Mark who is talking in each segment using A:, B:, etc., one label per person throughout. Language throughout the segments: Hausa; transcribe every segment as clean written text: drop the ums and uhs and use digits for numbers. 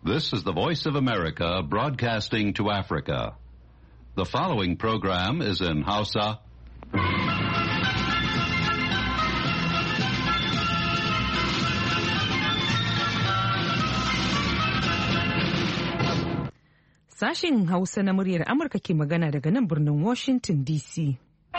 A: This is the Voice of America broadcasting to Africa. The following program is in Hausa.
B: Sashen Hausa na muryar Amurka ke magana daga nan birnin Washington DC.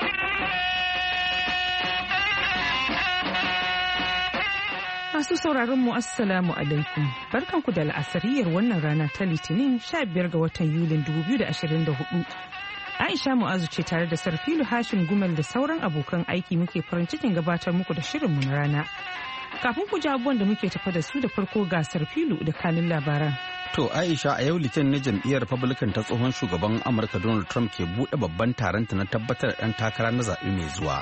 B: Masu sauraron mu Assalamu alaikum. Barkanku da la'asariyar wannan rana ta Litinin 15 ga watan Yulin 2024. Aisha Mu'azu ce tare da Sarfilu Hashim Gumel da sauran abokan aiki muke farin cikin gabatar muku da shirinmu na rana. Kafin ku ji abubuwan da muke tafa da su da farko ga Sarfilu da kanin labaran.
C: To Aisha, a yau Litinin na jam'iyyar Republican ta tsohon shugaban Amurka Donald Trump ke buɗe babban taronta na tabbatar da ɗan takara na zaɓe mai zuwa.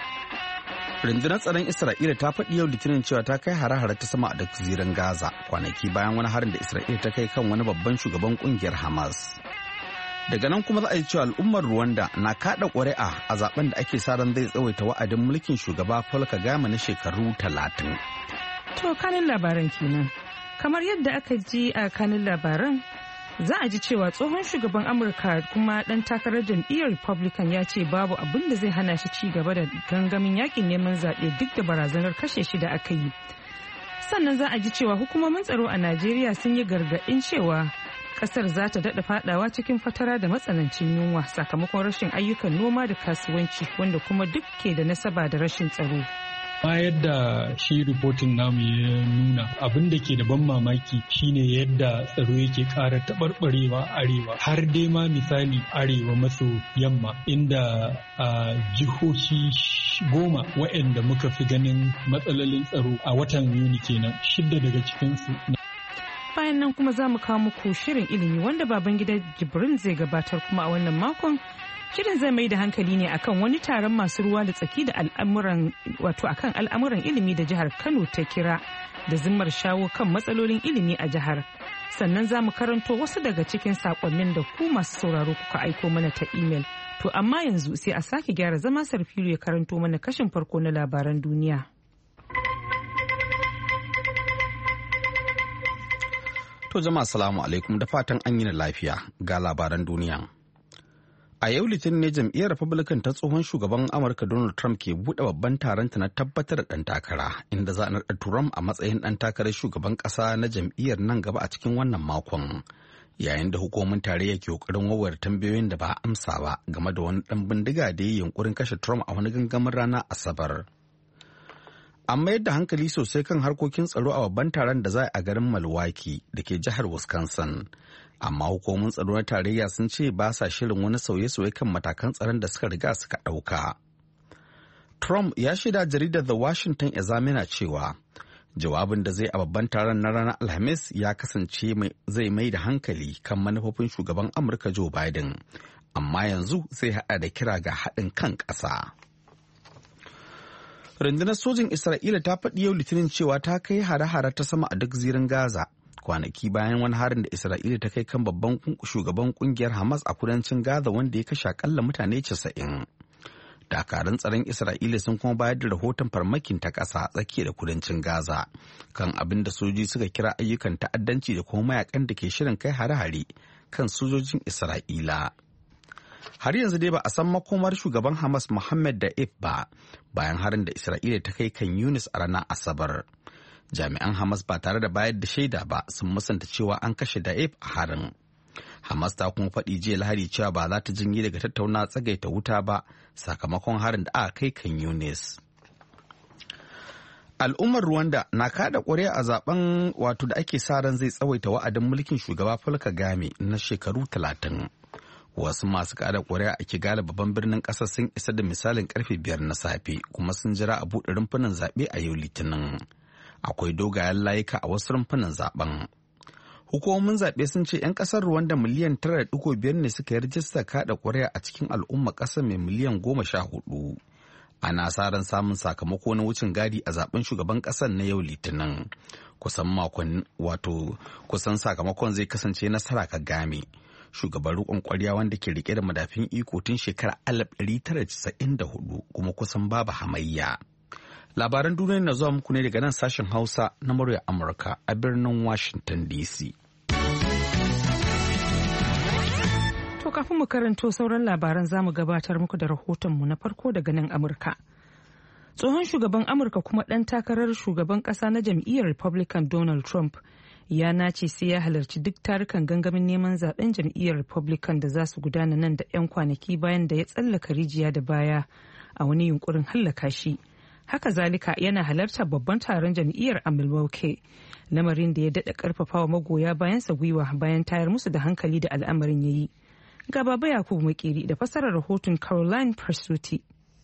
C: Rundunar tsaron Isra'ila ta faɗi yau Litinin cewa ta kai hare-hare ta sama a duk zirin Gaza kwanaki bayan wani harin da Isra'ila ta kai kan wani babban shugaban kungiyar Hamas. Daga nan kuma za a yi cewa al'ummar Rwanda na kaɗa ƙuri'a a zaben da ake sa ran zai tsawaita wa'adin mulkin shugaba Paul Kagame na shekaru 30.
B: To kanin labaran kenan. Kamar yadda aka ji a kanin labaran, za a ji cewa tsohon shugaban Amurka kuma ɗan takarar jam'iyyar Republican ya ce babu abin da zai hana shi ci gaba da gangamin yakin neman zaɓe duk da barazanar kashe shi da aka yi. Sannan za a ji cewa hukumomin tsaro a Najeriya sun yi gargaɗin cewa ƙasar za ta daɗa faɗawa cikin fatara da matsanancin yunwa sakamakon rashin ayyukan noma da kasuwanci wanda kuma duk ke da nasaba da rashin tsaro.
D: Ma yadda shi ripotin namu ya nuna abin da ke da ban mamaki shine yadda tsaro yake ƙara taɓarɓarewa arewa har dai ma misali arewa maso yamma inda jihohi 10 waɗanda muka fi ganin matsalolin tsaro a watan Yuni kenan 6 daga cikinsu.
B: Bayan nan kuma za mu kawo muku shirin ilimi wanda Babangida Jibrin zai gabatar kuma a wannan makon. Shirin zai mai da hankali ne akan wani taron masu ruwa da tsaki da akan al'amuran ilimi da jihar Kano ta kira da zimmar shawo kan matsalolin ilimi a jihar. Sannan za mu karanto wasu daga cikin sakonnin da ku masu sauraro kuka aiko mana ta imel. To amma yanzu sai a sake gyara zama Sarfilu ya karanto mana kashin farko na labaran duniya.
C: To jama'a salamu alaikum da fatan an yi lafiya ga labaran duniya. A yau Litinin ne jam'iyyar Republican ta tsohon shugaban Amurka Donald Trump ke buɗe babban taronta na tabbatar da ɗan takara, inda za a naɗa Trump a matsayin ɗan takarar shugaban ƙasa na jam'iyyar nan gaba a cikin wannan makon. Yayin da hukumomin tarayya ke ƙoƙarin warware tambayoyin da ba a amsa ba game da wani ɗan bindiga da ya yi yunƙurin kashe Trump a wani gangamin rana Asabar. An mayar da hankali sosai kan harkokin tsaro a babban taron da za a garin Milwaukee da ke jihar Wisconsin. Amma hukumomin tsaro na tarayya sun ce ba sa shirin wani sauye-sauye kan matakan tsaron da suka riga suka ɗauka. Trump ya shaida jaridar The Washington Examiner cewa jawabin da zai a babban taron na ranar Alhamis ya kasance zai mai da hankali kan manufofin shugaban Amurka Joe Biden, amma yanzu zai haɗa da kira ga haɗin kan ƙasa. Rundunar sojin Isra'ila ta faɗi yau Litinin cewa ta kai hare-hare ta sama a duk zirin Gaza kwanaki bayan wani harin da Isra'ila ta kai kan babban shugaban kungiyar Hamas a kudancin Gaza wanda ya kashe akalla mutane 90. Dakarun tsaron Isra'ila sun kuma bayar da rahoton farmakin ta ƙasa tsakiya da kudancin Gaza kan abin da sojoji suka kira ayyukan ta'addanci da kuma mayakan da ke shirin kai hare-hare kan sojojin Isra'ila. Har yanzu dai ba a san makomar shugaban Hamas Mohammed Da'if ba bayan harin da Isra'ila ta kai kan Yunus a ranar Asabar. Jami'an Hamas ba tare da bayar da shaida ba sun musanta cewa an kashe Da'if a harin. Hamas ta kuma faɗi jiya Lahadi cewa ba za ta jinye daga tattauna tsagaita wuta ba sakamakon harin da aka kai kan Yunus. Al'ummar Rwanda na kada ƙuri'a a zaben wato da ake sa ran zai tsawaita wa'adin mulkin shugaba Paul Kagame na shekaru 30. Wasu masu kada ƙuri'a a Kigali babban birnin ƙasar sun isa da misalin karfe 5 na safe kuma sun jira a buɗe rumfunan zaɓe a yau Litinin. Akwai dogayen layuka a wasu rumfunan zaben. Hukumomin zaɓe sun ce 'yan ƙasar Rwanda miliyan 9.5 ne suka yi rajista kada ƙuri'a a cikin al'umma ƙasar mai miliyan 14. Ana sa ran samun sakamako na wucin gadi a zaben shugaban ƙasar na yau Litinin. Kusan sakamakon zai kasance nasara Kagame. Shugaban riƙon ƙwarya wanda ke rike da madafin iko tun shekarar 1994 kuma kusan babu hamayya. Labaran duniya na zuwa muku ne daga nan sashen Hausa na muryar Amurka a birnin Washington DC.
B: To kafin mu karanto sauran labaran zamu gabatar muku da rahotonmu na farko daga nan Amurka. Tsohon shugaban Amurka kuma ɗan takarar shugaban ƙasa na jam'iyyar Republican Donald Trump ya nace sai ya halarci duk tarukan gangamin neman zaben jam'iyyar Republican da za su gudana nan da 'yan kwanaki bayan da ya tsallaka rijiya da baya a wani yunkurin hallaka shi. Haka zalika yana halartar babban taron jam'iyyar a Milwaukee, lamarin da ya daɗa ƙarfafawa magoya bayansa gwiwa bayan tayar musu da hankali da al'amarin ya yi. Ga Baba Yakubu Makeri da fassarar rahoton Caroline Persuti.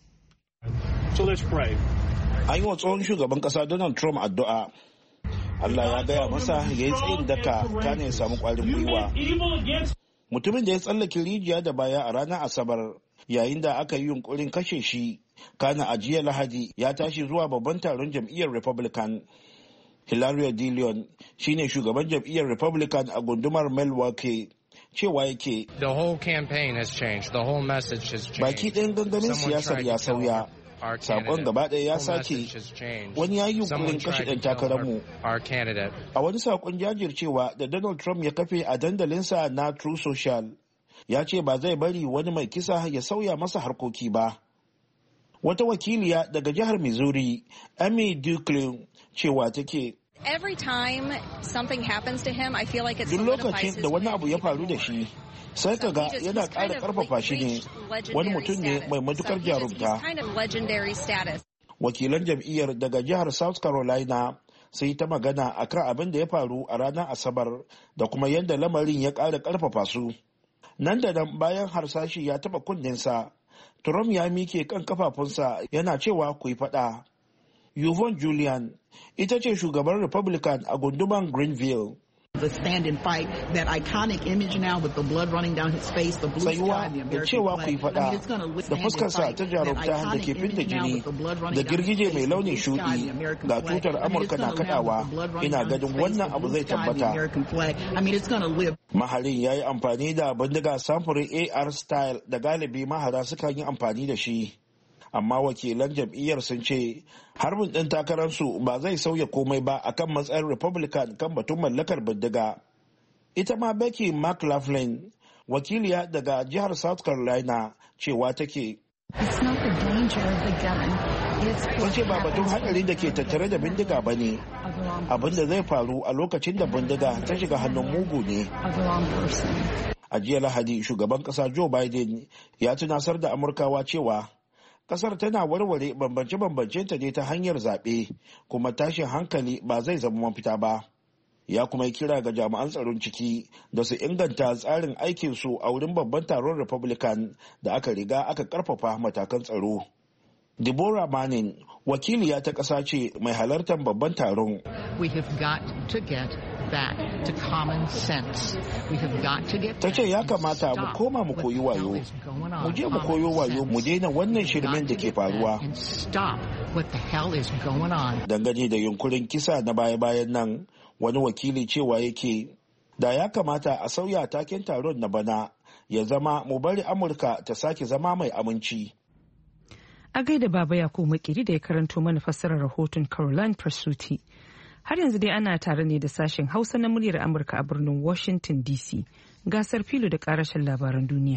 E: So let's pray. An yi wa tsohon shugaban kasa Donald Trump addu'a. Allah ya gaya masa ya yi tsayin daka kane ya samu kwarin gwiwa. Mutumin da ya tsallake rijiya da baya a ranar Asabar yayin da aka yi yunkurin kashe shi, kana a jiya Lahadi ya tashi zuwa babban taron jam'iyyar Republican. Hilario De Leon shine shugaban jam'iyyar Republican a gundumar Milwaukee. Cewa yake
F: the whole campaign has changed, the whole message has changed.
E: Baki ɗayan gangamin siyasar ya sauya, sakon gaba ɗaya ya sake. Wani ya yi yunkurin kashe ɗan takararmu. A wani sakon jajircewa da Donald Trump ya kafe a dandalinsa na True Social, ya ce ba zai bari wani mai kisa ya sauya masa harkoki ba. Wata wakiliya daga jihar Missouri, Amy Duklin, cewa take
G: every time something happens to him, I feel like it solidifies his
E: da wani abu ya faru da shi, sai ka ga yana ƙara ƙarfafa shi ne. Wani mutum ne mai matukar jarumta. Wakilan jam'iyyar daga jihar South Carolina sai ta magana akan abin da ya faru a ranar Asabar da kuma yadda lamarin ya ƙara ƙarfafa su. Nan da nan bayan harsashi ya taɓa kunninsa, Trump ya mike kan kafafunsa yana cewa ku yi faɗa. Yvonne Julian ita ce shugaban Republican a gunduman Greenville.
H: The stand and fight, that iconic image now with the blood running down his face, the blue sky, the American flag. I mean, it's going to withstand
E: da fuskarsa ta jarumta da ke fidda jini da girgije mai launin shuɗi ga tutar Amurka na kaɗawa, ina ganin wannan abu zai tabbata.
H: I mean, it's going to live.
E: Maharin ya yi amfani da bindiga samfurin AR style da galibi mahara suka yi amfani da shi. Amma wakilan jam'iyyar sun ce harbin ɗin takararsu ba zai sauya komai ba akan matsayin Republican kan batun mallakar bindiga. Ita ma Becky McLaughlin, wakiliya daga jihar South Carolina, cewa take. Wace ba batun haɗari da ke tattare da bindiga ba ne. Abin da zai faru a lokacin da bindiga ta shiga hannun mugu ne. A jiya Lahadi, shugaban ƙasa Joe Biden ya tunasar da Amurkawa cewa kasar tana warware bambance-bambance ta ne ta hanyar zaɓe, kuma tashin hankali ba zai zama mafita ba. Ya kuma yi kira ga jami'an tsaron ciki da su inganta tsarin aikinsu a wurin babban taron Republican da aka riga aka karfafa matakan tsaro. Deborah Manning, wakiliya ta ƙasa ce mai halartar babban taron.
H: We have got to get back to common sense. We have got to get.
E: Ta ce ya kamata mu koma mu koyi wayo. Mu je mu koyo wayo mu daina wannan shirmen da ke faruwa.
H: Stop what the hell is going on.
E: Dangane da yunkurin kisa na baya-bayan nan, wani wakili cewa yake da ya kamata a sauya taken taron na bana ya zama mu bari Amurka ta sake zama mai aminci.
B: A gaida Baba Yakubu Makeri da ya karanto mana fassarar rahoton Caroline Persuti. Har yanzu dai ana tare ne da sashen Hausa na muryar Amurka a birnin Washington DC. Gasar filo da karashin labaran duniya.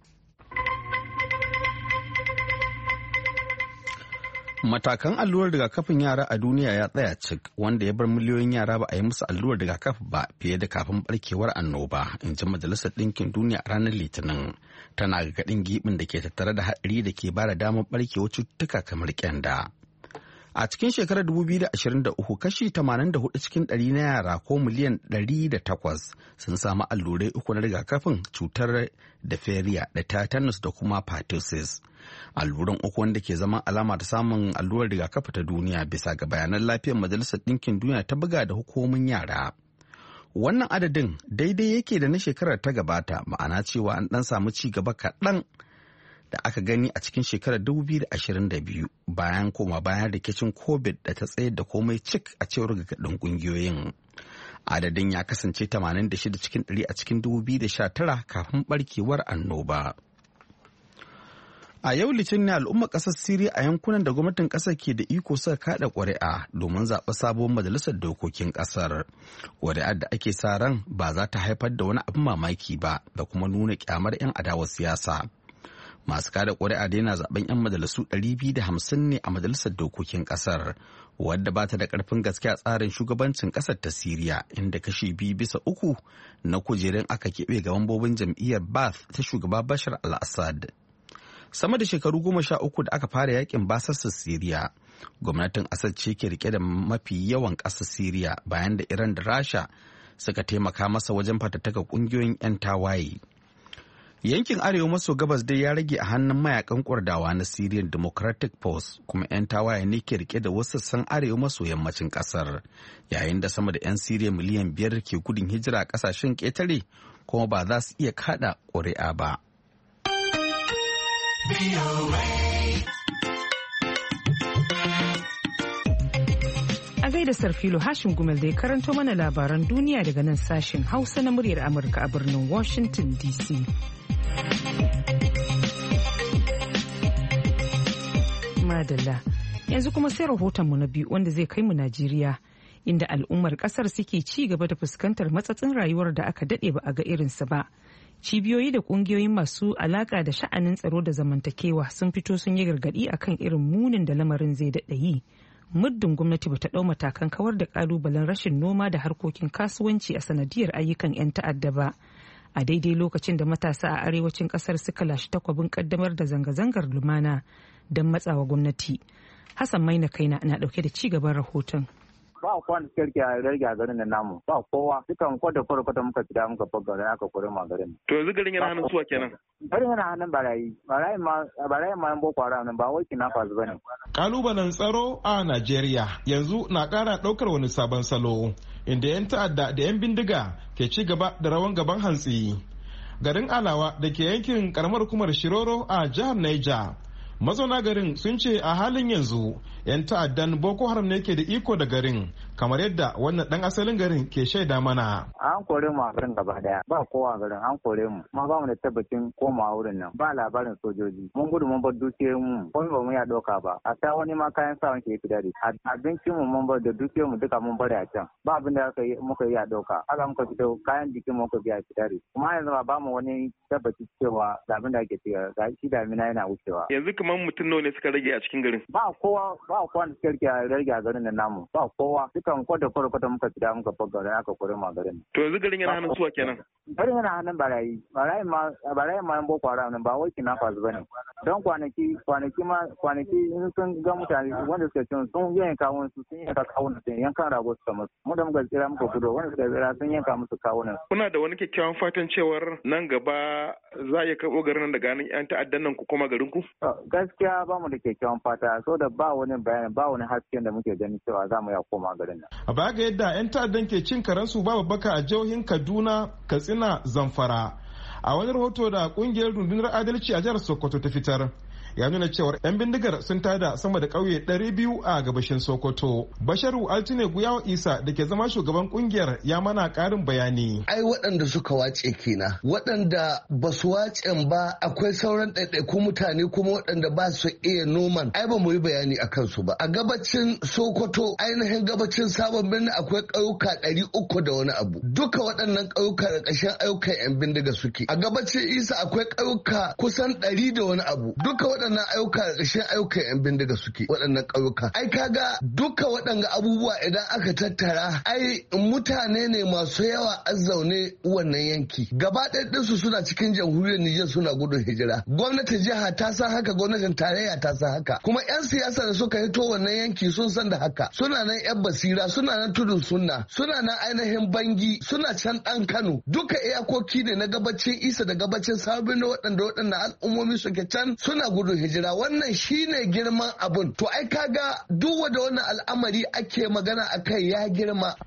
C: Matakan allurar rigakafin yara a duniya ya tsaya cik, wanda ya bar miliyoyin yara ba a yi musu allurar rigakafi ba fiye da kafin barkewar annoba, in ji Majalisar Ɗinkin Duniya a ranar Litinin. Tana gargaɗin giɓin da ke tattare da haɗari da ke bada damar barkewar cututtuka kamar ƙyanda. A cikin shekarar 2023, kashi 84 cikin 100 na yara ko miliyan 108 sun samu allurai uku na rigakafin cutar diphtheria da tetanus da kuma pertussis. Alluran uku wanda ke zama alama ta samun allurar rigakafi ta duniya bisa ga bayanan lafiyar Majalisar Ɗinkin Duniya ta buga da hukumomin yara. Wannan adadin daidai yake da na shekarar ta gabata, ma'ana cewa an ɗan samu ci gaba kaɗan da aka gani a cikin shekarar 2022 bayan rikicin COVID da ta tsayar da komai cik a cewar gargaɗin ƙungiyoyin. Adadin ya kasance 86 cikin 100 a cikin 2019 kafin barkewar annoba. A yau Litinin al'ummar ƙasar Siriya a yankunan da gwamnatin ƙasar ke da iko suka kaɗa ƙuri'a domin zaɓi sabuwar majalisar dokokin ƙasar. Ƙuri'ar da ake sa ran ba za ta haifar da wani abin mamaki ba da kuma nuna ƙyamar 'yan adawar siyasa. Masu kada ƙuri'a da yana zaɓen 'yan majalisu 250 ne a majalisar dokokin ƙasar, wadda ba ta da ƙarfin gaske a tsarin shugabancin ƙasar ta Siriya, inda kashi 2/3 na kujerun aka keɓe ga mambobin jam'iyyar Ba'ath ta shugaba Bashar al-Assad. Sama da shekaru 13 da aka fara yakin basasar Siriya, gwamnatin Assad ce ke rike da mafi yawan ƙasar Siriya bayan da Iran da Rasha suka taimaka masa wajen fatattaka ƙungiyoyin 'yan tawaye. Yankin arewa maso gabas dai ya rage a hannun mayakan Kurdawa na Syrian Democratic Force, kuma 'yan tawaye ne ke rike da wasu sassan arewa maso yammacin ƙasar, yayin da sama da 'yan Siriya miliyan 5 ke gudun hijira a ƙasashen ƙetare kuma ba za su iya kaɗa ƙuri'a ba.
B: A gaida Sarfilo Hashim Gumel da ya karanto mana labaran duniya daga nan sashen Hausa na muryar Amurka a birnin Washington DC. Madalla, yanzu kuma sai rahotonmu na biyu wanda zai kai mu Najeriya, inda al'ummar kasar suke ci gaba da fuskantar matsatsin rayuwar da aka daɗe ba a ga irinsa ba. Cibiyoyi da kungiyoyin masu alaka da sha'anin tsaro da zamantakewa sun fito sun yi gargadi akan irin munin da lamarin zai daɗa yi. Muddin gwamnati bata ɗau matakan kawar da ƙalubalen rashin noma da harkokin kasuwanci a sanadiyar ayyukan 'yan ta'adda ba. A daidai lokacin da matasa a arewacin ƙasar suka lashe takwabin ƙaddamar da zanga-zangar lumana don matsawa gwamnati. Hassan Maina Kaina na ɗauke da ci gaban rahoton.
I: Ba kowa da suke rage a garin nan namu, ba kowa dukan kwada muka fita muka fagga garin aka kore ma garin.
J: To yanzu garin yana hannun suwa kenan.
I: Garin yana hannun barayi ma yan boko haram nan ba wai kidnappers bane.
K: Kalubalen tsaro a Najeriya yanzu na ƙara ɗaukar wani sabon salo, inda 'yan ta'adda da 'yan bindiga ke ci gaba da rawan gaban hantsi. Garin Alawa da ke yankin karamar hukumar Shiroro a jihar Niger, mazauna garin sun ce a halin yanzu 'yan ta'addan Boko Haram ne ke da iko da garin, kamar yadda wannan dan asalin garin ke shaida mana.
I: An kore mu a garin gaba daya, ba kowa garin an kore mu, kuma ba mu da tabbacin komawa wurin nan, ba labarin sojoji. Mun gudu mun bar dukiyar mu, komai ba mu ya doka ba. A ta wani ma kayan sawan ke fi dare. Abincin mu mun bar da dukiyar mu duka mun bari a can. Ba abin da muka yi a doka. Haka muka fito kayan jikin mu muka biya fi dare. Kuma yanzu ba mu wani tabbaci cewa da abin da ake cewa ga shi damina yana wucewa.
J: Yanzu kamar mutum nawa ne suka rage a cikin garin?
I: Ba kowa da suka rage a garin nan namu, ba kowa. Dukan kwada muka fita muka fagga garin aka kore ma garin.
J: To yanzu garin yana hannun suwa kenan.
I: Garin yana hannun barayi ma yan boko haram nan ba wai kidnappers bane. Don kwanaki in sun ga mutane wanda suka cin sun yanka kawunan su sun yanka kawunan su yankan rago suka musu. Mu da muka tsira muka gudu wanda suka tsira sun yanka musu kawunan.
J: Kuna da wani kyakkyawan fatan cewar nan gaba za ya karɓo garin nan daga hannun 'yan ta'addan nan ku koma garin ku?
I: Gaskiya ba mu da kyakkyawan fata, so da ba wani bayani ba wani hasken da muke gani cewa za mu ya koma garin nan.
K: A baya ga yadda 'yan ta'addan ke cin karansu babu baka a jihohin Kaduna, Katsina, Zamfara. A wani rahoto da kungiyar rundunar adalci a jihar Sokoto ta fitar, ya nuna cewar 'yan bindigar sun tada sama da ƙauye 200 a gabashin Sokoto. Basharu Altine Guyawa Isa da ke zama shugaban kungiyar ya mana ƙarin bayani.
L: Ai waɗanda suka wace kenan, waɗanda ba su wacen ba akwai sauran ɗaiɗaikun mutane kuma waɗanda ba su iya noman, ai ba mu yi bayani a kansu ba. A gabacin Sokoto, ainihin gabacin Sabon Birni akwai ƙauyuka 300 da wani abu. Duka waɗannan ƙauyuka da ƙarshen ayyukan 'yan bindiga suke. A gabacin Isa akwai ƙauyuka kusan 100 da wani abu. Duka waɗannan ayyuka da ƙarshen ayyukan 'yan bindiga suke waɗannan ƙauyuka. Ai kaga duka waɗanga abubuwa idan aka tattara ai mutane ne masu yawa a zaune wannan yanki. Gaba ɗinsu suna cikin jamhuriyar Nijar suna gudun hijira. Gwamnatin jiha ta san haka, gwamnatin tarayya ta san haka. Kuma 'yan siyasa da suka hito wannan yanki sun san da haka. Suna nan 'yan basira, suna nan tudun sunna, suna nan ainihin bangi, suna can ɗan Kano. Duka iyakoki ne na gabacin Isa da gabacin Sabon waɗanda al'ummomi suke can suna gudun hijira. Wannan shine girman abun. To ai kaga duk wanda wannan al'amari ake magana akai ya girma.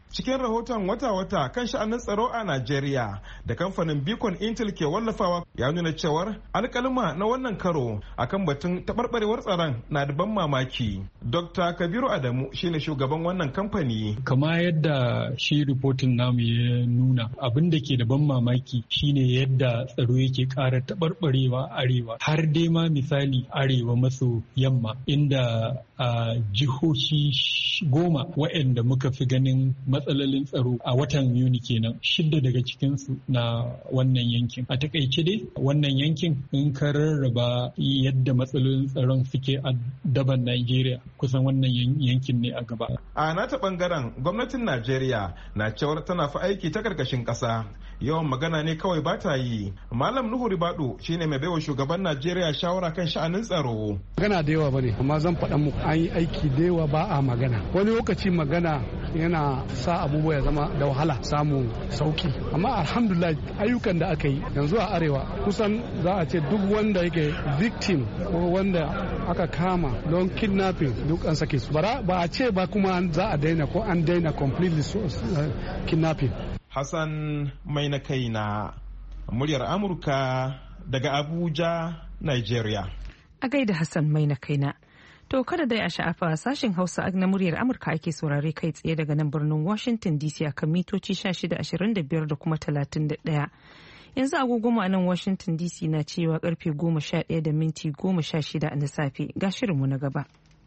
K: Cikin rahoton wata-wata kan sha'anin tsaro a Najeriya da kamfanin Beacon Intel ke wallafawa ya nuna cewar alkalma na wannan karo akan batun taɓarɓarewar tsaron na da ban mamaki. Dr. Kabiru Adamu shine shugaban wannan kamfani.
D: Kama yadda shi ripotin namu ya nuna, abin da ke da ban mamaki shine yadda tsaro yake ƙara taɓarɓarewa arewa, har dai ma misali arewa maso yamma, inda a jihohi 10 waɗanda muka fi ganin matsalolin tsaro a watan Yuni kenan, 6 daga cikinsu na wannan yankin. A takaice dai wannan yankin in ka rarraba yadda matsalolin tsaron suke a daban Najeriya, kusan wannan yankin ne a gaba.
K: A nata bangaren gwamnatin Najeriya na cewar tana fa aiki ta karkashin ƙasa. Yawan magana ne kawai ba ta yi. Malam Nuhu Ribadu shine mai baiwa shugaban Najeriya shawara kan sha'anin tsaro.
M: Magana da yawa bane, amma zan faɗa muku an yi aiki da yawa ba a magana. Wani lokaci magana yana sa abubuwa ya zama da wahala samu sauki. Amma alhamdulillah ayyukan da aka yi yanzu a arewa kusan za a ce duk wanda yake victim ko wanda aka kama don kidnapping duk an sake su. Ba a ce ba kuma za a daina ko an daina completely kidnapping.
K: Hassan mai na kai na muryar Amurka daga Abuja, Nigeria.
B: A gaida Hassan mai na kai na. To kada dai a sha'afa sashen Hausa na muryar Amurka ake saurare kai tsaye daga nan birnin Washington DC akan mitoci 1625 da kuma 31. Yanzu agogo a nan Washington DC na cewa karfe 11 da minti 16 na safe, ga shirinmu na gaba.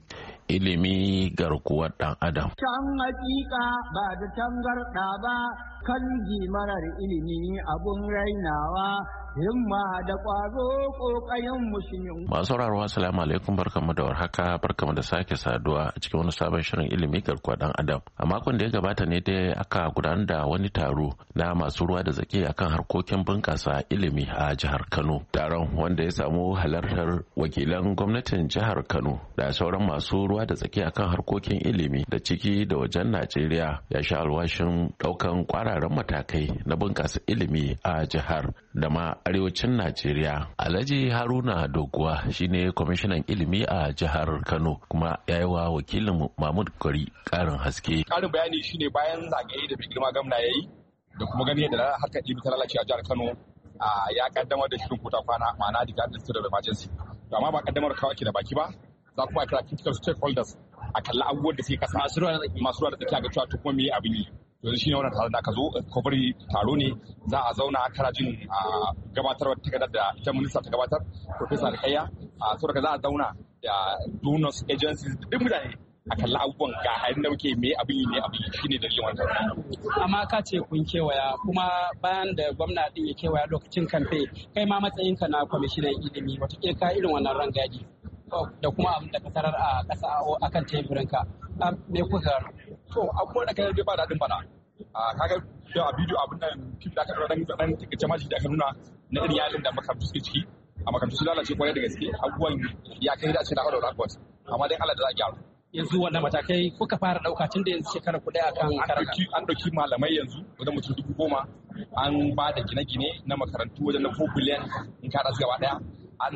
N: Ilimi garkuwar ɗan adam.
O: Can hakika ba da tangarɗa ba, kan marar ilimi abun rainawa, himma da ƙwazo ƙoƙayen musulmi.
N: Masu sauraro assalamu alaikum, barkamu da warhaka, barkamu da sake saduwa a cikin wani sabon shirin ilimi garkuwar ɗan adam. A makon da ya gabata ne dai aka gudanar da wani taro na masu ruwa da tsaki akan harkokin bunƙasa ilimi a jihar Kano. Taron wanda ya samu halartar wakilan gwamnatin jihar Kano da sauran masu ruwa da tsaki akan harkokin ilimi da ciki da wajen Najeriya ya sha alwashin ɗaukan kwararan matakai na bunƙasa ilimi a jihar da ma arewacin Najeriya. Alhaji Haruna Doguwa shine kwamishinan ilimi a jihar Kano kuma ya yi wa wakilin Mahmud Kwari ƙarin haske.
P: Ƙarin bayani shine bayan zagaye da mai girma gwamna ya yi da kuma gani yadda harkar ilimi ta lalace a jihar Kano, ya kaddamar da shirin kota kwana ma'ana da state of emergency. Amma ba kaddamar kawai ke da baki ba, za kuma a kira critical stakeholders a kalli abubuwan da suke kasa masu ruwa da tsakiya ga cewa to kuma me abin yi. Yanzu shine wannan taron da aka zo kofari taro ne, za a zauna kana jin gabatarwar takardar da ita minista ta gabatar Professor Alkaya, saboda za a zauna da donors agencies da duk mutane a kalli abubuwan ga hayan da muke me abin yi shine dalilin wannan.
Q: Amma ka ce kun kewaya, kuma bayan da gwamna din ya kewaya lokacin kamfe, kai ma matsayinka na kwamishinan ilimi wataƙila ka irin wannan rangadi da kuma abin da ka tarar a ƙasa a kan teburinka, me kuka gano?
P: To abubuwan da ka yi ba daɗin bana. Kaga da a bidiyo abin nan fim da aka ɗora ɗan tikace maji da aka nuna na irin yalin da makarantu suke ciki. A makarantu su lalace kwarai da gaske, abubuwan ya kai da ce na haɗa da abubuwan. Amma dai Allah da za a gyara.
Q: Yanzu wannan matakai kuka fara ɗauka tun da yanzu shekara kuɗi a kan karaka?
P: An ɗauki malamai yanzu wajen mutum 10,000, an ba da gine-gine na makarantu wajen na 4 biliyan in kaɗa su gaba ɗaya. An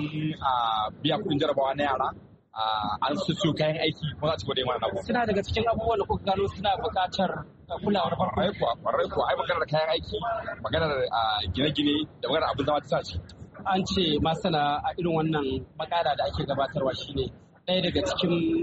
P: biya kuɗin jarabawa na yara, an siyo kayan aiki, kuma za a ci gaba da yin wannan.
Q: Suna daga cikin abubuwan da kuka gano suna buƙatar kulawar farko.
P: Kwarai kuwa, ai maganar kayan aiki, maganar gine-gine da maganar abin zama ta ce.
Q: An ce masana a irin wannan makala da ake gabatarwa shine ɗaya daga cikin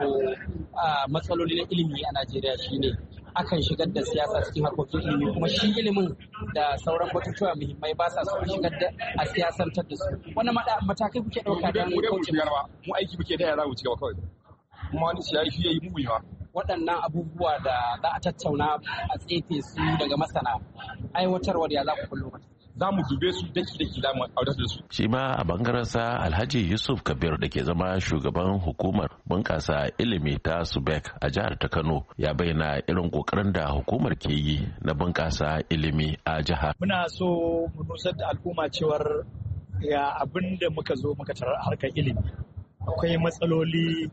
Q: matsaloli na ilimi a Najeriya shine akan shigar da siyasa cikin harkokin ilimi, kuma shi ilimin da sauran batutuwa muhimmai ba sa son shigar da a siyasantar da su. Wannan matakai kuke ɗauka don kauce
P: mu aiki muke da yara mu ci gaba kawai. Kuma wani ciyayi shi yayi mu yawa.
Q: Waɗannan abubuwa da za a tattauna a tsefe su daga masana, aiwatarwa da ya za ku kullo mata.
P: Za mu dube su daki-daki za mu audatar da su.
N: Shi ma a bangaren sa Alhaji Yusuf Kabir da ke zama shugaban hukumar bunƙasa ilimi ta SUBEC a jihar ta Kano ya bayyana irin ƙoƙarin da hukumar ke yi na bunƙasa ilimi a jihar.
R: Muna so mu nusar da al'umma cewar ga abin da muka zo muka tarar harkar ilimi. Akwai matsaloli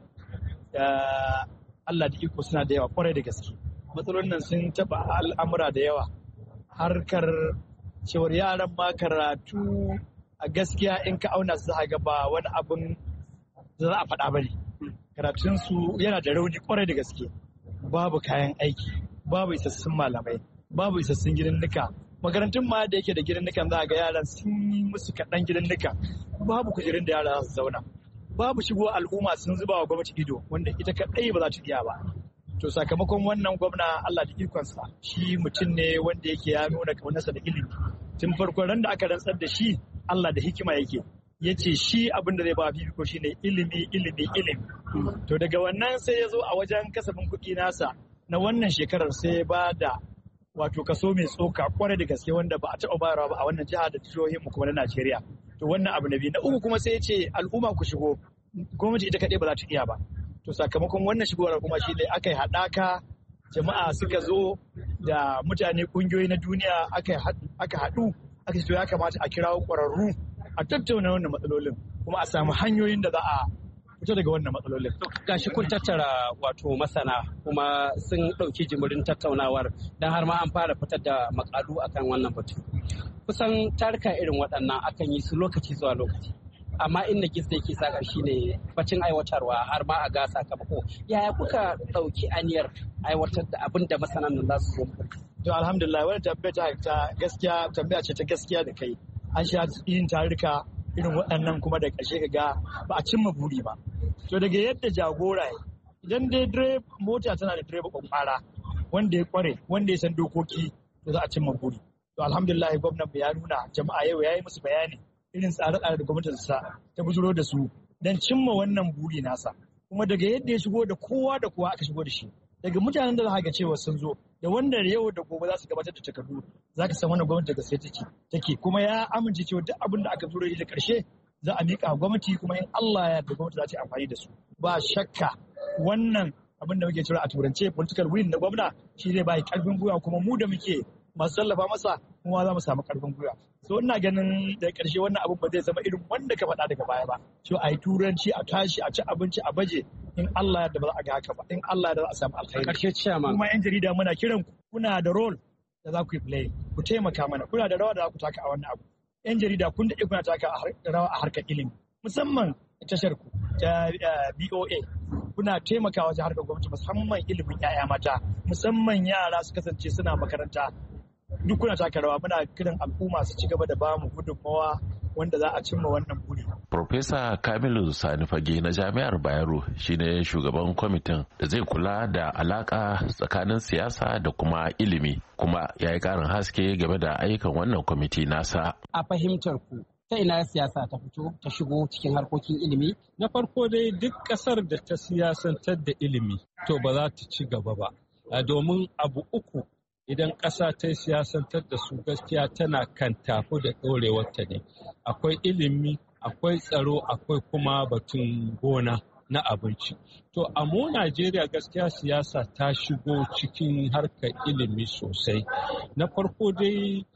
R: da Allah da iko suna da yawa kwarai da gaske. Matsalolin nan sun taɓa al'amura da yawa. Harkar cewar yaran ma karatu a gaskiya in ka auna su ga ba wani abin da za a faɗa ba ne. Karatunsu yana da rauni kwarai da gaske. Babu kayan aiki, babu isassun malamai, babu isassun gidannuka. Makarantun ma da yake da gidannukan za a ga yaran sun yi musu kaɗan gidannuka, babu kujerun da yara za su zauna, babu shigo al'umma sun zuba wa gwamnati ido wanda ita kaɗai ba za ta iya ba. To sakamakon wannan gwamna Allah da ikonsa shi mutum ne wanda yake ya nuna kaunarsa da ilimi. Tun farkon ran da aka rantsar da shi Allah da hikima yake. Ya ce shi abin da zai ba fifiko shi ne ilimi. To daga wannan sai ya zo a wajen kasafin kuɗi nasa na wannan shekarar sai ya ba da wato kaso mai tsoka kwarai da gaske wanda ba a taɓa bayarwa ba a wannan jiha da jihohin mu kuma na Najeriya. To wannan abu na biyu. Na uku kuma sai ya ce al'umma ku shigo, gwamnati ita kaɗai ba za ta iya ba. To sakamakon wannan shigowar kuma shi ne aka yi haɗaka, jama'a suka zo da mutane ƙungiyoyi na duniya aka haɗu aka ce ya kamata a kirawo ƙwararru a tattauna wannan matsalolin kuma a samu hanyoyin da za a fito daga wannan matsalolin.
Q: Gashi kun tattara wato masana kuma sun ɗauki jimirin tattaunawar don har ma an fara fitar da makalu akan wannan batu. Kusan tarika irin waɗannan akan yi su lokaci zuwa lokaci. Amma inda gizda yake sa ƙarshe ne bacin aiwatarwa har ma a ga sakamako. Yaya kuka ɗauki aniyar aiwatar da abin da masanan nan za su zo?
R: To alhamdulillah wani tambaya ce ta gaskiya da kai. An sha yin tarika irin waɗannan kuma da ƙarshe ka ga ba a cimma buri ba. To daga yadda jagora idan dai mota tana da direba kwakwara wanda ya kware wanda ya san dokoki to za a cimma buri. To alhamdulillah gwamnan ya nuna jama'a yau ya yi musu bayani irin tsare-tsare da gwamnatin sa ta bujuro da su don cimma wannan buri nasa. Kuma daga yadda ya shigo da kowa aka shigo da shi. Daga mutanen da za ga cewa sun zo da wanda yau da gobe za su gabatar da takardu za ka san wannan gwamnati da gaske take kuma ya amince cewa duk abin da aka turo da karshe za a miƙa gwamnati kuma in Allah ya yarda gwamnati za ta yi amfani da su. Ba shakka wannan abin da muke cewa a turance political will na gwamna shi zai ba karfin gwiwa kuma mu da muke masu tallafa masa kuma za mu samu karfin gwiwa. So ina ganin da ƙarshe wannan abin ba zai zama irin wanda ka faɗa daga baya ba. So a yi turanci a tashi a ci abinci a baje in Allah ya ba za a ga haka ba in Allah ya za a samu alkhairi.
Q: Ƙarshe ciyama.
R: Kuma 'yan jarida muna kiran ku kuna da role da za ku yi play ku taimaka mana kuna da rawa da za ku taka a wannan abu. 'Yan jarida kun da kuna taka rawa a harkar ilimi musamman tashar ku ta BOA kuna taimakawa wajen harkar gwamnati musamman ilimin 'ya'ya mata musamman yara su kasance suna makaranta. Duk kuna taka rawa muna kiran al'umma su ci gaba da bamu gudunmawa wanda za a cimma wannan buri.
N: Profesa Kamilu Sani Fage na Jami'ar Bayero shine shugaban kwamitin da zai kula da alaka tsakanin siyasa da kuma ilimi kuma ya yi karin haske game da ayyukan wannan kwamiti nasa.
Q: A fahimtar ku ta ina siyasa ta fito ta shigo cikin harkokin ilimi?
D: Na farko dai duk ƙasar da ta siyasantar da ilimi to ba za ta ci gaba ba. Domin abu uku idan ƙasa ta yi siyasantar da su gaskiya tana kan tafi da ɗorewarta ne. Akwai ilimi, akwai tsaro, akwai kuma batun gona na abinci. To, a mu Najeriya gaskiya siyasa ta shigo cikin harkar ilimi sosai. Na farko dai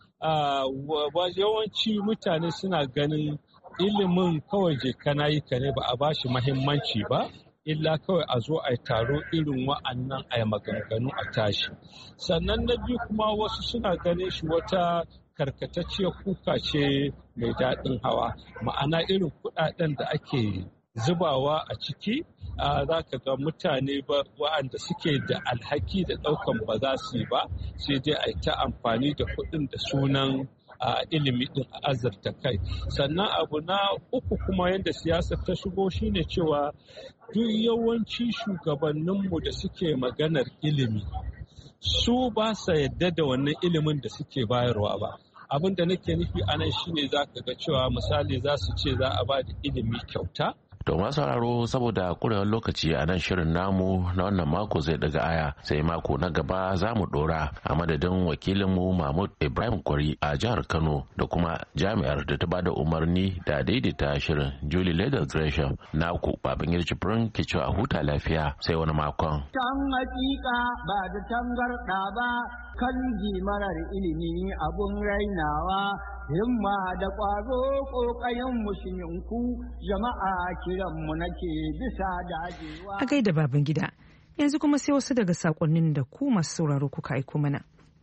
D: yawanci mutane suna ganin ilimin kawai je kana yi ka ne ba a bashi mahimmanci ba. Illa kawai a zo a yi taro irin wa'annan a yi maganganu a tashi. Sannan na biyu kuma wasu suna ganin shi wata karkatacciyar kuka ce mai daɗin hawa. Ma'ana irin kuɗaɗen da ake zubawa a ciki za ka ga mutane wa'anda suke da alhaki da ɗaukan ba za su yi ba sai dai a yi ta amfani da kuɗin da sunan ilimi din a azurta kai. Sannan abu na uku kuma yadda siyasar ta shigo shine cewa duk yawanci shugabanninmu da suke maganar ilimi su ba sa yadda da wannan ilimin da suke bayarwa ba. Abin da nake nufi anan shine za ka ga cewa misali za su ce za a ba da ilimi kyauta.
N: To masu sauraro saboda kurewar lokaci a nan shirin namu na wannan mako zai daga aya sai mako na gaba za mu dora a madadin wakilinmu Mahmud Ibrahim Kwari a jihar Kano da kuma jami'ar da ta bada umarni da daidaita shirin Julie Leather Gresham naku Babangir Jibrin ke cewa huta lafiya sai wani makon.
O: Can hakika ba da tangarda ba kan marar ilimi abun rainawa himma da ƙwazo ƙoƙayen musulminku jama'a kiranmu nake bisa dajewa.
B: A gaida baban gida, yanzu kuma sai wasu daga saƙonnin da ku masu sauraro kuka aiko mana.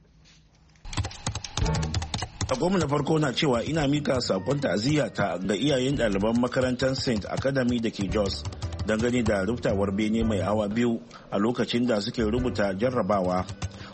E: Goma na farko na cewa ina mika saƙon ta'aziyya ta ga iyayen ɗaliban makarantar St. Academy da ke Jos dangane da rubtawar bene mai hawa biyu a lokacin da suke rubuta jarrabawa.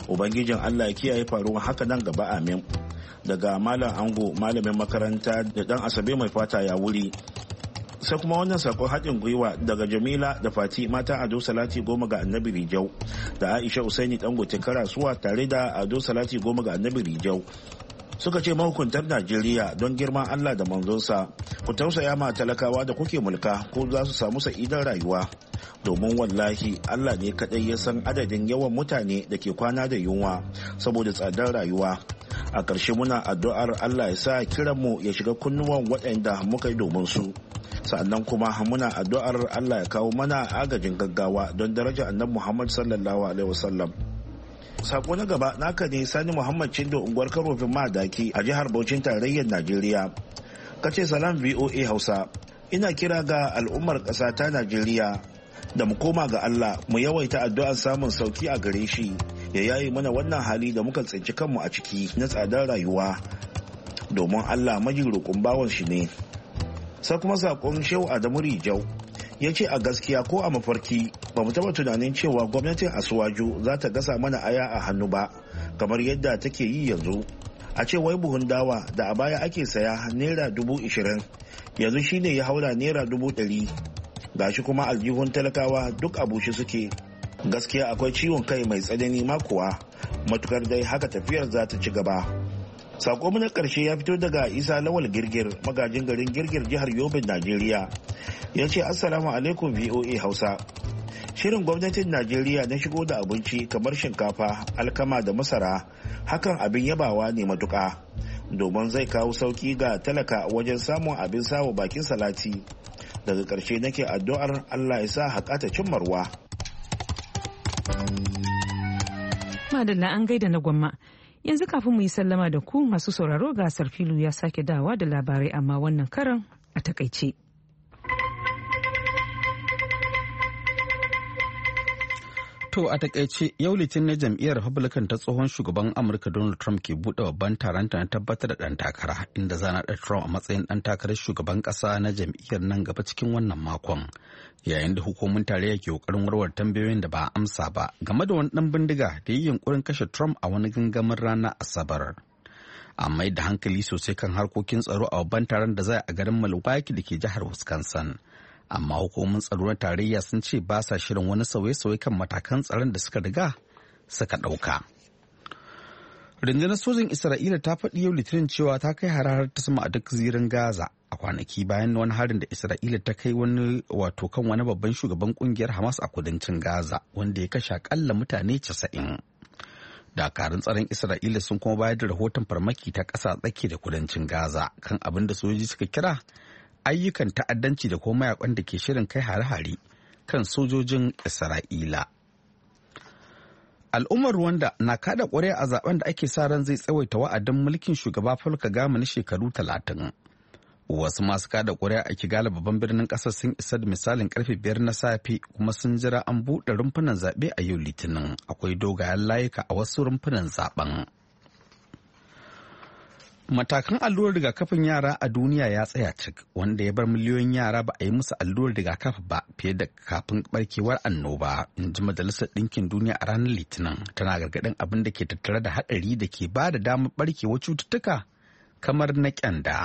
E: ubangijin Allah ya kiyaye faruwar haka nan gaba, amin. Daga Malam Ango, malamin makaranta da dan Asabe mai fata ya wuri. Sai kuma wannan sakon haɗin gwiwa daga Jamila da Fati mata Ado Salati 10 ga Annabi Rijau da Aisha Usaini Dangote Karasuwa tare da Ado Salati 10 ga Annabi Rijau. Suka ce mahukuntar Najeriya don girman Allah da manzonsa ku tausaya ma talakawa da kuke mulka ko za su samu sa'idar rayuwa, domin wallahi Allah ne kadai ya san adadin yawan mutane da ke kwana da yunwa saboda tsadar rayuwa. A ƙarshe muna addu'ar Allah ya sa kiranmu ya shiga kunnuwan waɗanda muka yi domin su. Sa'annan kuma muna addu'ar Allah ya kawo mana agajin gaggawa don daraja annabi Muhammad sallallahu alaihi wasallam. Sako na gaba naka ne Sani Muhammad Chindo unguwar Karofin Madaki a jihar Bauchin tarayyar Najeriya. Kace salam VOA Hausa. Ina kira ga al'ummar ƙasa ta Najeriya da mu koma ga Allah mu yawaita addu'ar samun sauki a gare shi ya yayi mana wannan hali da muka tsinci kanmu a ciki na tsadar rayuwa, domin Allah maji roƙon bawan shi ne. Sai kuma sakon Shehu Adamu Rijau ya ce a gaskiya ko a mafarki ba mu taba tunanin cewa gwamnatin Asuwaju za ta gasa mana aya a hannu ba kamar yadda take yi yanzu. A ce wai buhun dawa da a baya ake saya naira 20,000 yanzu shine ya haura naira 100,000. Gashi kuma aljihun talakawa duk a bushe suke. Gaskiya akwai ciwon kai mai tsanani ma kuwa, matukar dai haka tafiyar za ta ci gaba. Sako na karshe ya fito daga Isa Lawal Girgir, magajin garin Girgir jihar Yobin Najeriya. Ya ce Assalamu alaikum VOA Hausa. Shirin gwamnatin Najeriya na shigo da abinci kamar shinkafa, alkama da masara hakan abin yabawa ne matuƙa, domin zai kawo sauki ga talaka wajen samun abin sawa bakin salati. Daga ƙarshe nake addu'ar Allah ya sa haƙata cimmarwa.
B: Madalla an gaida na gwamma. Yanzu kafin mu yi sallama da ku masu sauraro, gasar filu ya sake dawa da labarai amma wannan karan a takaice.
C: To a takaice yau Litinin na jam'iyyar Republican ta tsohon shugaban Amurka Donald Trump ke buɗe babban taron ta na tabbatar da ɗan takara, inda za naɗa Trump a matsayin ɗan takarar shugaban ƙasa na jam'iyyar nan gaba cikin wannan makon. Yayin da hukumomin tarayya ke ƙoƙarin warware tambayoyin da ba a amsa ba game da wani ɗan bindiga da yi yunƙurin kashe Trump a wani gangamin ranar Asabar. An mai da hankali sosai kan harkokin tsaro a babban taron da za a garin Milwaukee da ke jihar Wisconsin. Amma hukumomin tsaro na tarayya sun ce ba sa shirin wani sauye-sauye kan matakan tsaron da suka riga suka ɗauka. Rundunar sojin Isra'ila ta faɗi yau Litinin cewa ta kai hare-hare ta sama a duk zirin Gaza a kwanaki bayan wani harin da Isra'ila ta kai kan wani babban shugaban kungiyar Hamas a kudancin Gaza wanda ya kashe akalla mutane 90. Dakarun tsaron Isra'ila sun kuma bayar da rahoton farmaki ta ƙasa tsaki da kudancin Gaza kan abin da sojoji suka kira ayyukan ta'addanci da kuma mayakan da ke shirin kai hare-hare kan sojojin Isra'ila. Al'ummar Rwanda na kada ƙuri'a a zaben da ake sa ran zai tsawaita wa'adin mulkin shugaba Paul Kagame na shekaru 30. Wasu masu kada ƙuri'a a Kigali babban birnin ƙasar sun isa da misalin karfe 5 na safe kuma sun jira an buɗe rumfunan zaɓe a yau Litinin. Akwai dogayen layuka a wasu rumfunan zaben. Matakan allurar rigakafin yara a duniya ya tsaya cik, wanda ya bar miliyoyin yara ba a yi musu allurar rigakafi ba fiye da kafin barkewar annoba, in ji Majalisar Ɗinkin Duniya a ranar Litinin, tana gargaɗin abin da ke tattare da haɗari da ke ba da damar barkewar cututtuka kamar na ƙyanda.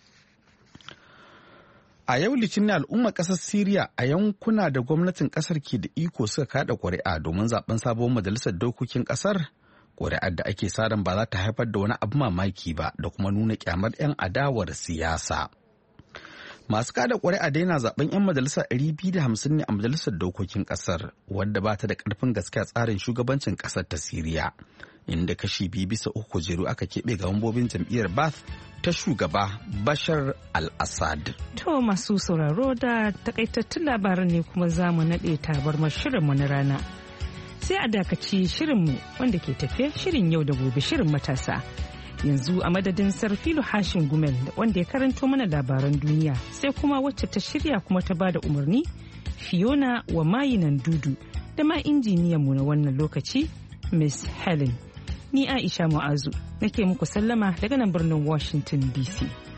C: A yau Litinin al'ummar ƙasar Siriya a yankuna da gwamnatin ƙasar ke da iko suka kaɗa ƙuri'a domin zaben sabon majalisar dokokin ƙasar. Ƙuri'ar da ake sa ran ba za ta haifar da wani abu mamaki ba da kuma nuna kyamar 'yan adawar siyasa. Masu kada ƙuri'a dai na zaben 'yan majalisa 250 ne a majalisar dokokin ƙasar, wadda ba ta da ƙarfin gaskiya tsarin shugabancin ƙasar ta Siriya, inda kashi 2 bisa 3 kujeru aka keɓe ga mambobin jam'iyyar Ba'ath ta shugaba Bashar al-Assad.
B: To masu sauraro da takaitattun labaran ne kuma za mu naɗe tabarmar shirinmu na rana. Sai a dakaci shirinmu wanda ke tafe, shirin yau da gobe, shirin matasa. Yanzu a madadin Sarfilu Hashin Gumel wanda ya karanto mana labaran duniya, sai kuma wacce ta shirya kuma ta bada umarni Fiona wa mayinan dudu da ma injiniyanmu na wannan lokaci Miss Helen. Ni Aisha Mu'azu nake muku sallama daga nan birnin Washington DC.